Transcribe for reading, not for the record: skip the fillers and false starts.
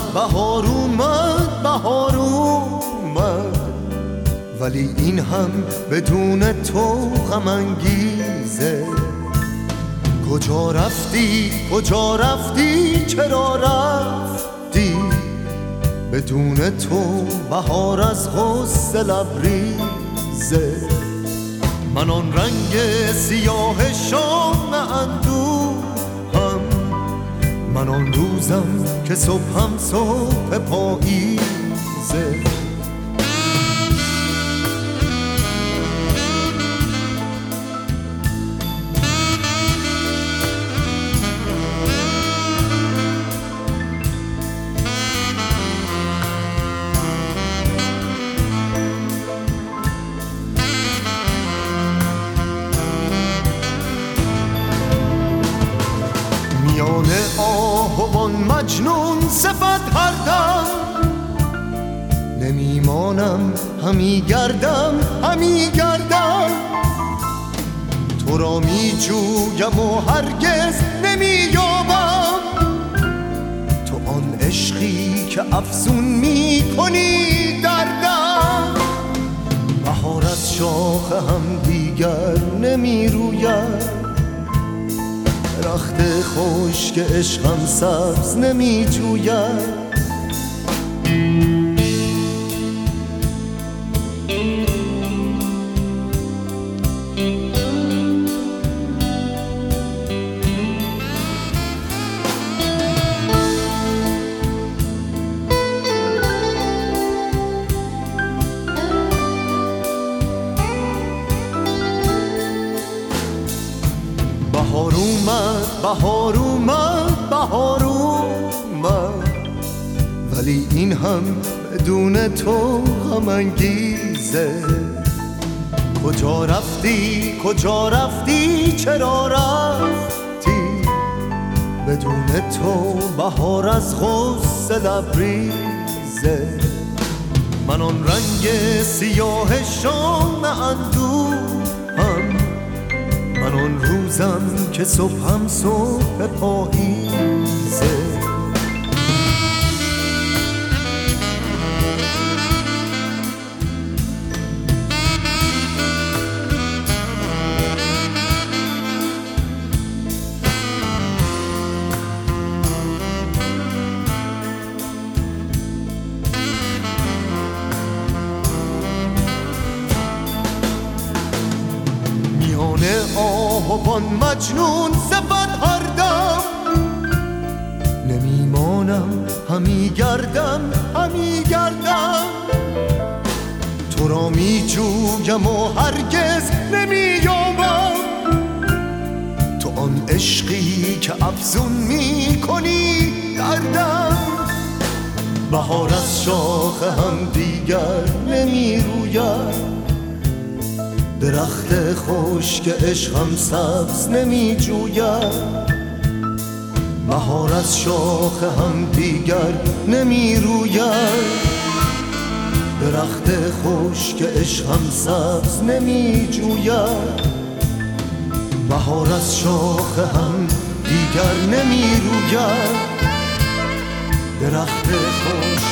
بهار اومد، بهار اومد، ولی این هم بدون تو غم انگیزه. کجا رفتی، کجا رفتی، چرا رفتی؟ بدون تو بهار از غصه لبریزه. من آن رنگ سیاه شام اندوهم، من آن روزم که صبحم صبح پاییزه. میان آهوان مجنون صفت هر دم، نمیمانم همی گردم، همی گردم. تو را می جویم و هرگز نمییابم، تو آن عشقی که افزون می کنی دردم. بهار از شاخه هم دیگر نمی روید، درخت خشک عشقم سبز نمی جوید. بهار اومد، بهار اومد، بهار اومد، ولی این هم بدون تو غم انگیزه. کجا رفتی، کجا رفتی، چرا رفتی؟ بدون تو بهار از غصه لبریزه. من آن رنگ سیاه شام اندوهم، من آن روزم که صبحم صبح پاییزه. میان آهوان مجنون صفت هر دم، نمیمانم همی گردم، همی گردم. تو را می جویم و هرگز نمییابم، تو آن عشقی که افزون می کنی دردم. بهار از شاخه هم دیگر نمی روید، درخت خشک عشقم سبز نمی جوید. بهار از شاخه هم دیگر نمی روید، درخت خشک عشقم سبز نمی جوید. بهار از شاخه هم دیگر نمی روید، درخت خشک